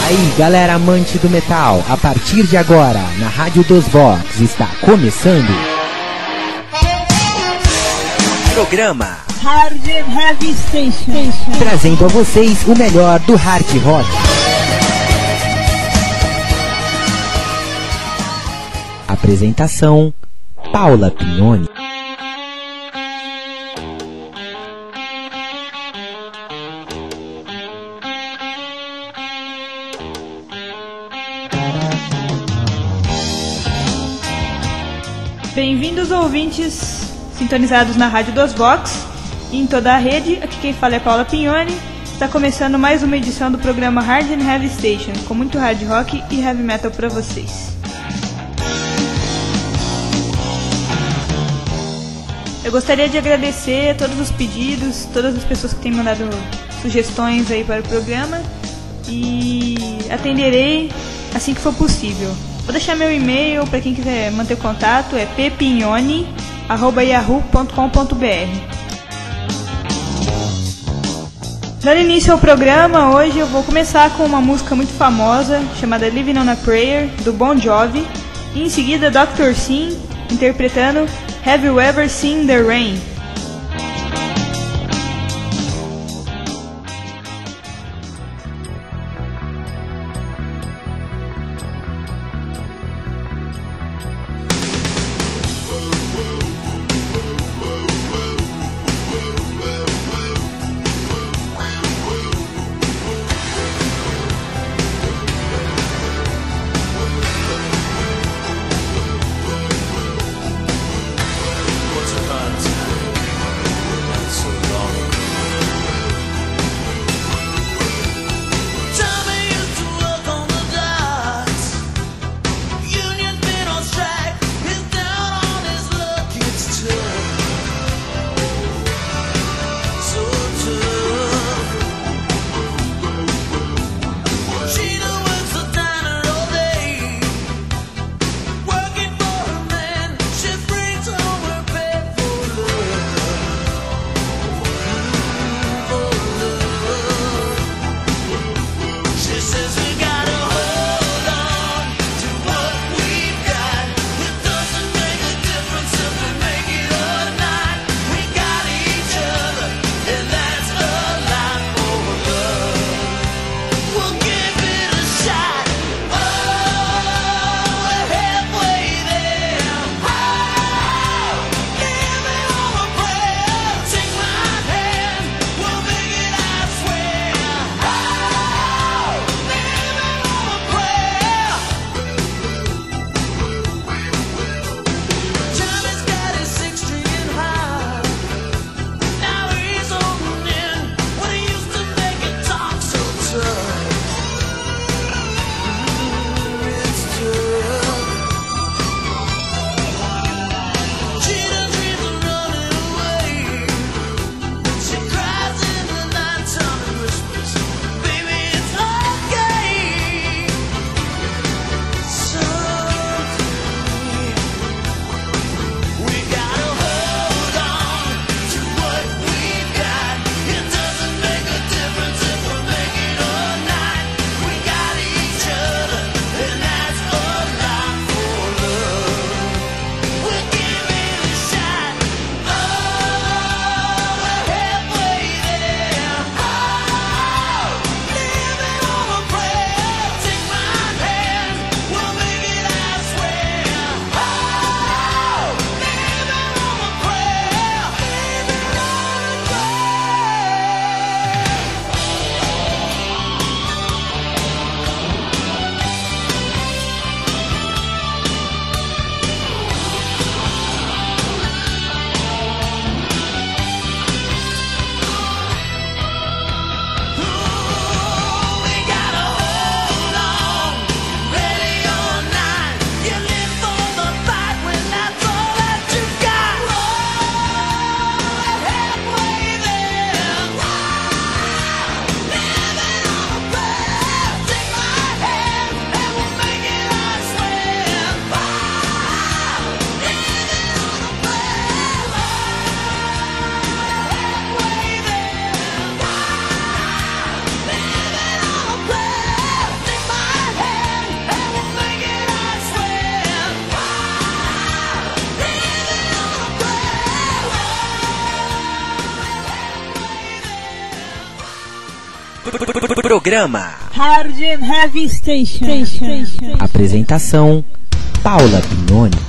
Aí, galera amante do metal, a partir de agora, na Rádio dos Vox, está começando programa Hard Heavy Station, trazendo a vocês o melhor do hard rock. Apresentação: Paula Pignoni. Bem-vindos, ouvintes sintonizados na Rádio dos Vox e em toda a rede. Aqui quem fala é Paula Pignoni. Está começando mais uma edição do programa Hard and Heavy Station, com muito hard rock e heavy metal para vocês. Eu gostaria de agradecer a todos os pedidos, todas as pessoas que têm mandado sugestões aí para o programa, e atenderei assim que for possível. Vou deixar meu e-mail para quem quiser manter contato, é ppignoni@yahoo.com.br. Dando início ao programa, hoje eu vou começar com uma música muito famosa chamada Living on a Prayer, do Bon Jovi, e em seguida Dr. Sim interpretando Have You Ever Seen the Rain? What's about time? Programa Hard and Heavy Station. Apresentação Paula Pignoni.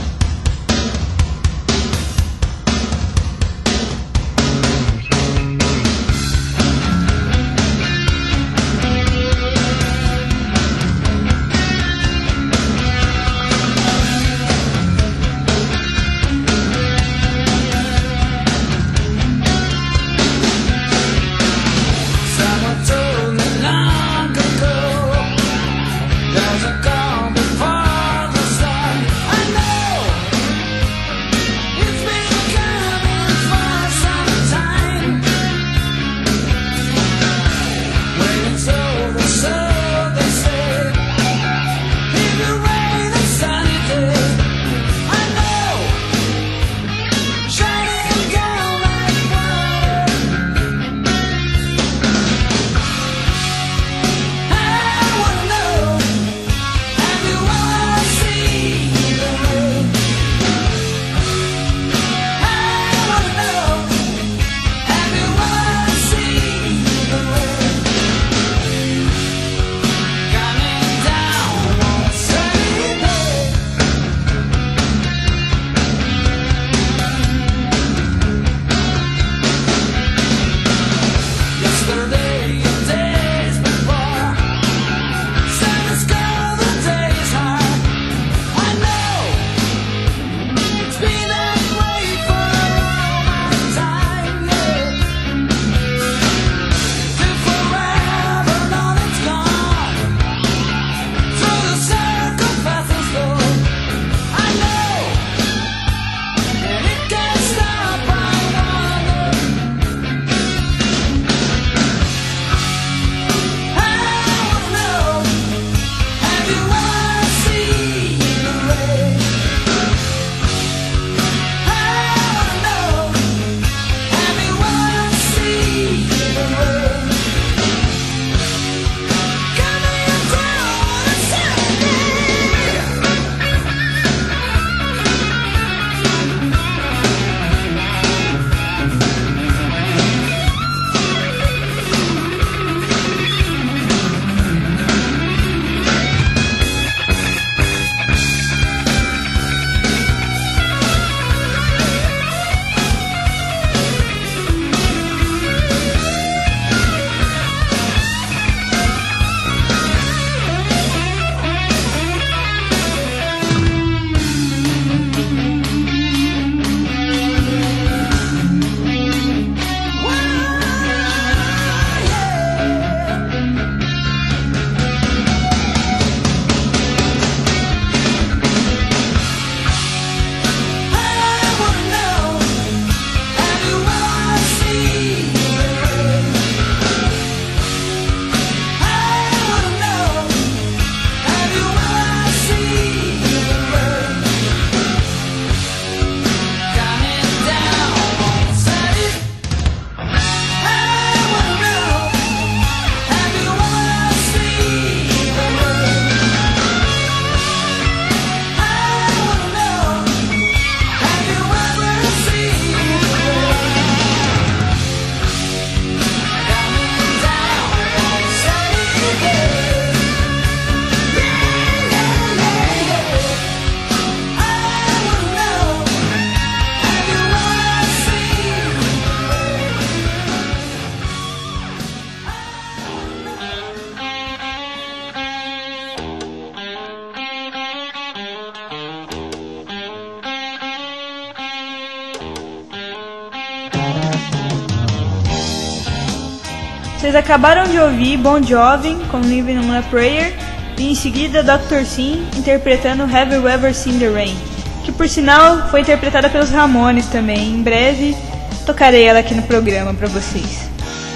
Vocês acabaram de ouvir Bon Jovi com Living on a Prayer e em seguida Dr. Sim interpretando Have You Ever Seen the Rain, que por sinal foi interpretada pelos Ramones também. Em breve tocarei ela aqui no programa para vocês.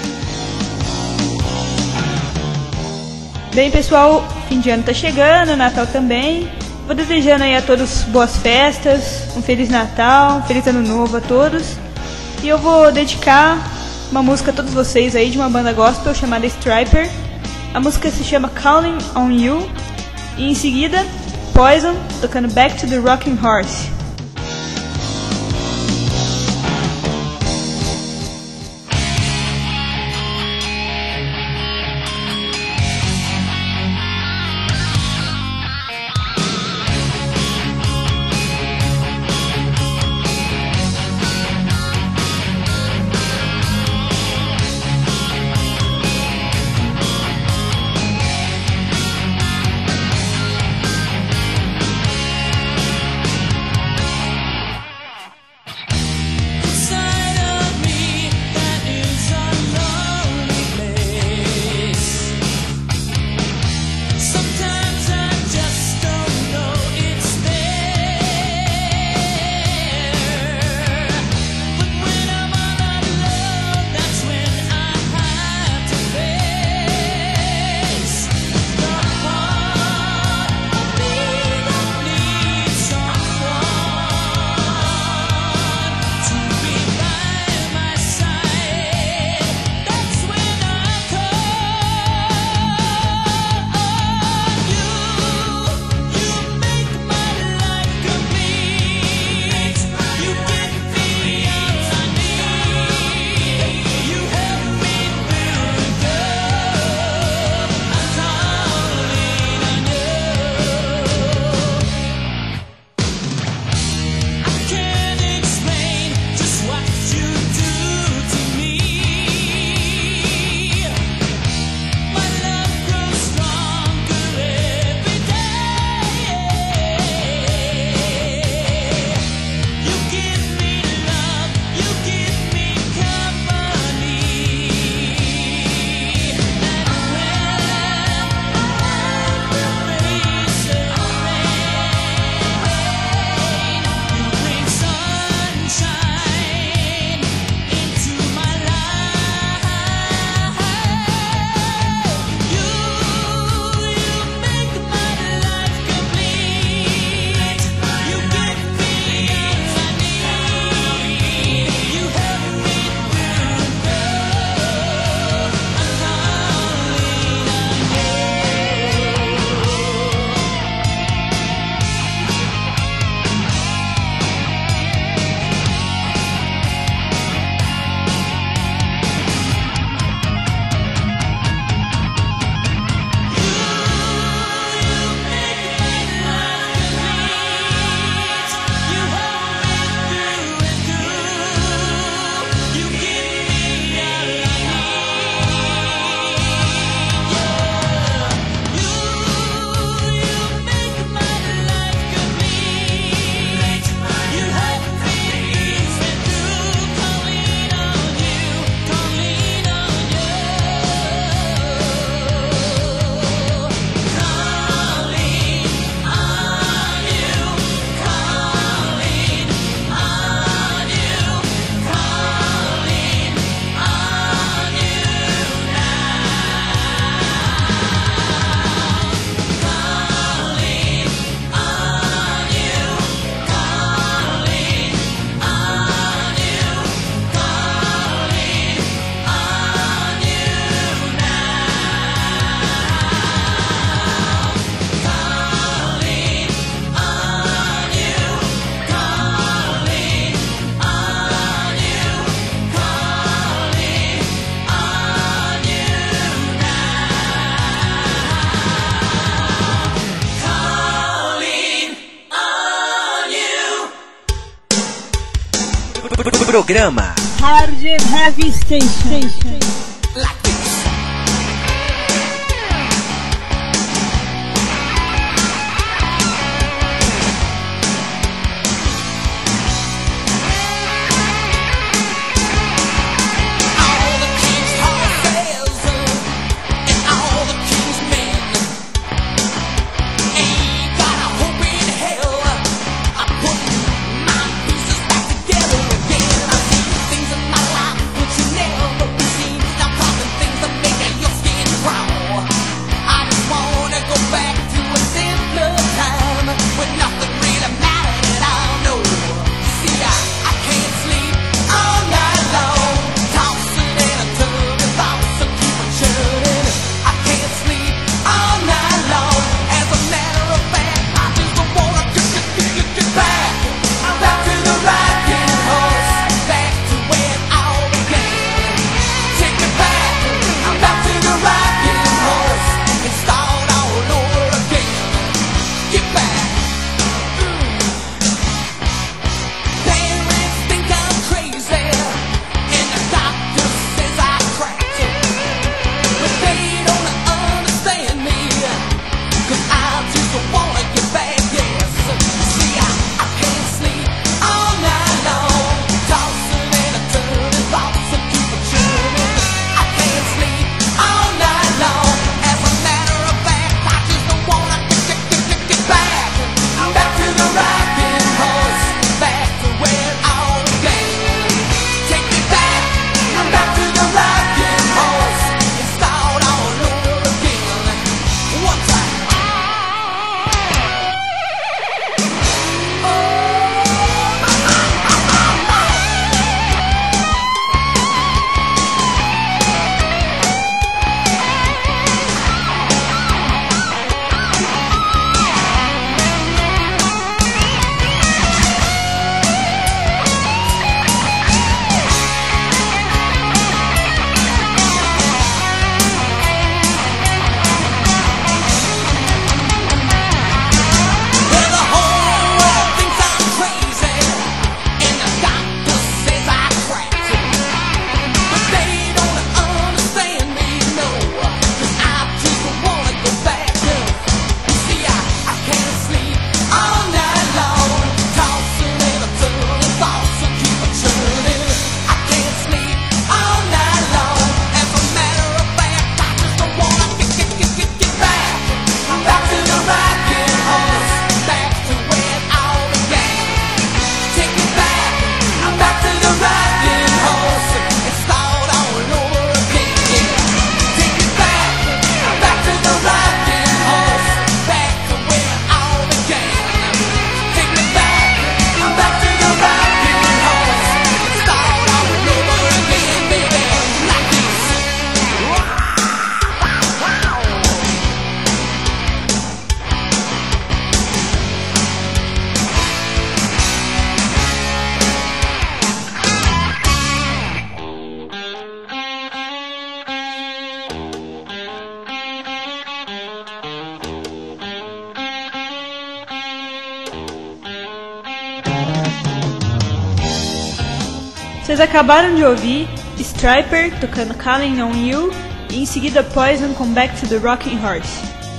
Bem, pessoal, fim de ano tá chegando, Natal também. Vou desejando aí a todos boas festas, um Feliz Natal, um Feliz Ano Novo a todos. E eu vou dedicar uma música a todos vocês aí de uma banda gospel chamada Striper. A música se chama Calling on You. E em seguida, Poison tocando Back to the Rocking Horse. Programa Hard and Heavy Station. Vocês acabaram de ouvir Stryper tocando Calling on You e em seguida Poison com Back to the Rocking Horse.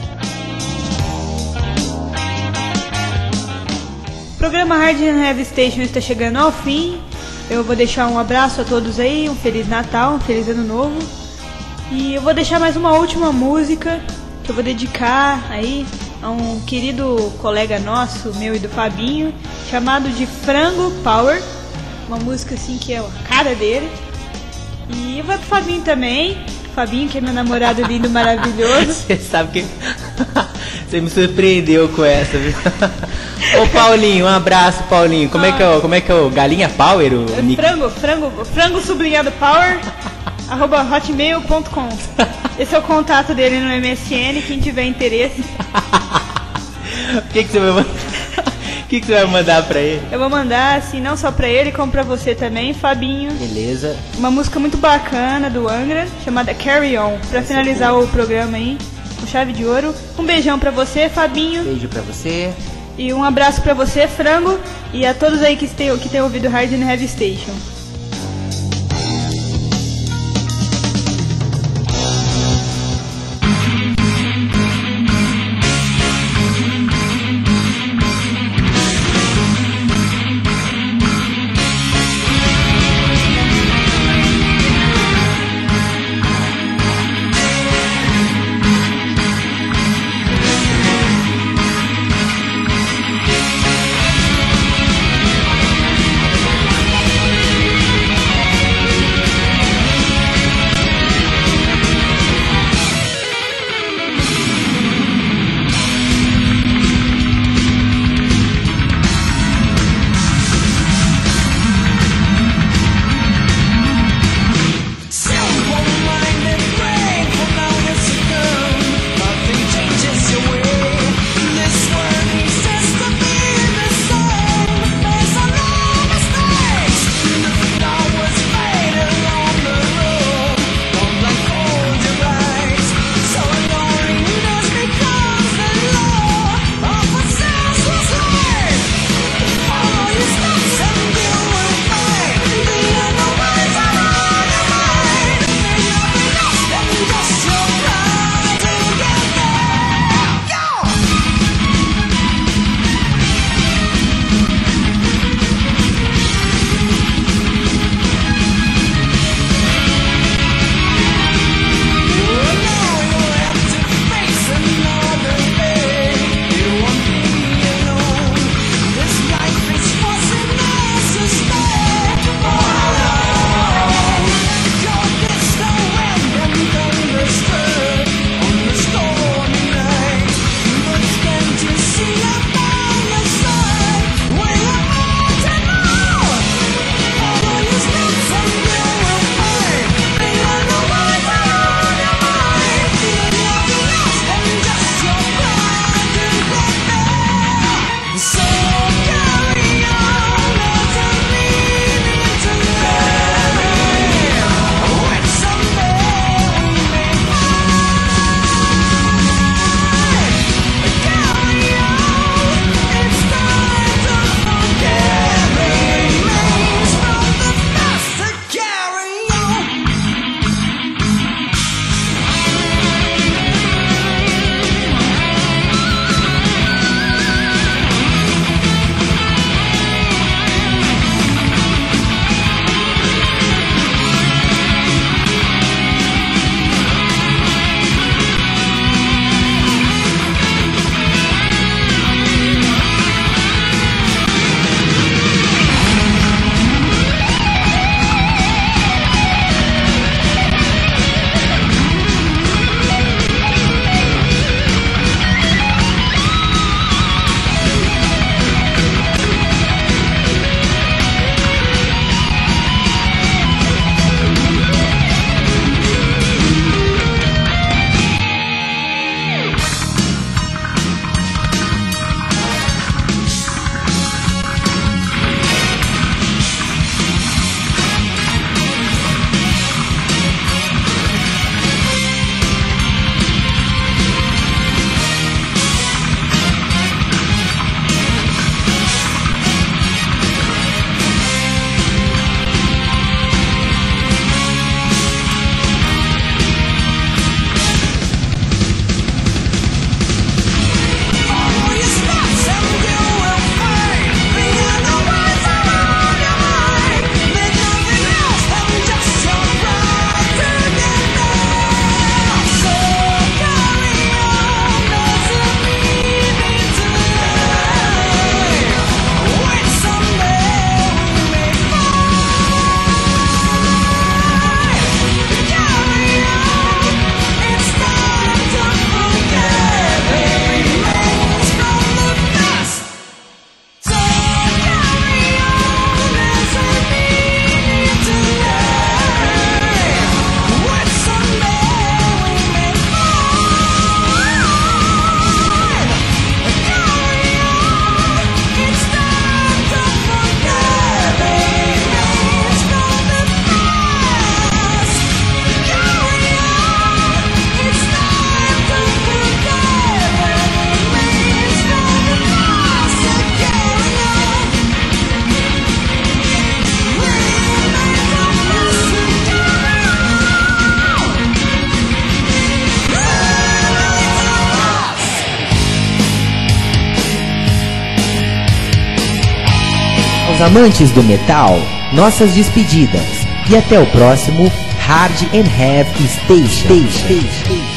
O programa Hard and Heavy Station está chegando ao fim. Eu vou deixar um abraço a todos aí, um Feliz Natal, um Feliz Ano Novo. E eu vou deixar mais uma última música que eu vou dedicar aí a um querido colega nosso, meu e do Fabinho, chamado de Frango Power. Uma música assim que é a cara dele. E vai pro Fabinho também. Fabinho, que é meu namorado lindo, maravilhoso. Você sabe que você me surpreendeu com essa, viu? Ô Paulinho, um abraço, Paulinho. Como é que é o Galinha Power? Frango sublinhado Power @hotmail.com. Esse é o contato dele no MSN, quem tiver interesse. O que você vai mandar? O que você vai mandar pra ele? Eu vou mandar, assim, não só pra ele, como pra você também, Fabinho. Beleza. Uma música muito bacana do Angra, chamada Carry On, pra finalizar o programa aí, com chave de ouro. Um beijão pra você, Fabinho. Beijo pra você. E um abraço pra você, Frango, e a todos aí que têm ouvido Hard and Heavy Station. aos amantes do metal, nossas despedidas. E até o próximo Hard and Heavy Station.